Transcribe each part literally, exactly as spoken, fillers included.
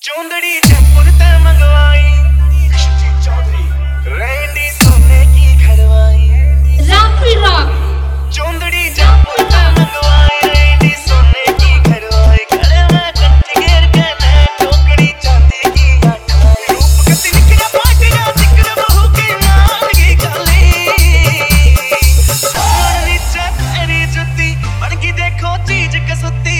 चौंदड़ी जयपुर ते मंगवाई चौधरी रेंडी सोने की घरवाई राफी रॉक चौंदड़ी जयपुर ते मंगवाई रेंडी सोने की घरवाई गले में कंठी घेर के मैं टोकरी चांदी की अठवाई रूप कति निकला पाटिया जिक्र बहू के मान की गली और नीचे तेरी जुत्ती बन की देखो चीज कसुती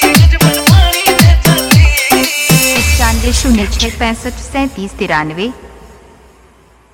शून्य छः पैंसठ सैंतीस तिरानवे।